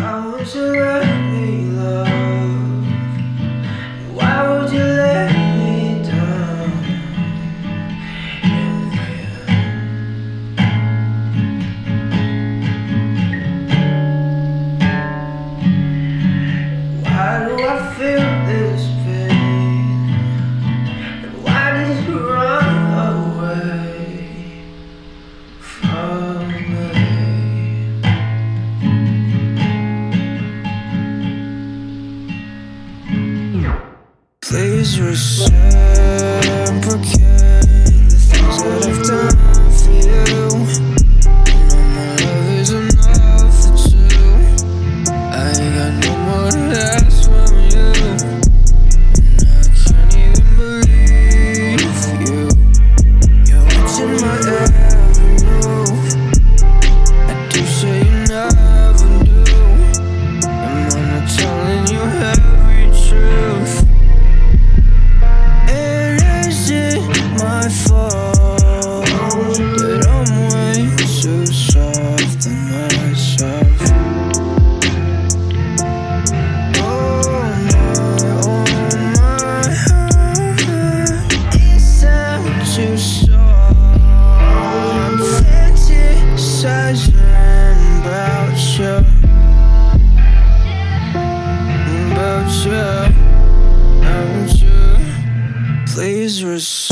Why would you let me love? Why would you let me down? Why do I feel this pain? And why did you run away from me? Please reciprocate the things that I've done for you. You know my love is enough for two. I ain't got no more to ask from you, and I can't even believe you. You're watching my every move. I do say you never do. Am I not telling you every truth? My fault that I'm way too soft on myself. Oh my, is that what you saw? I'm fantasizing about you, about you. Please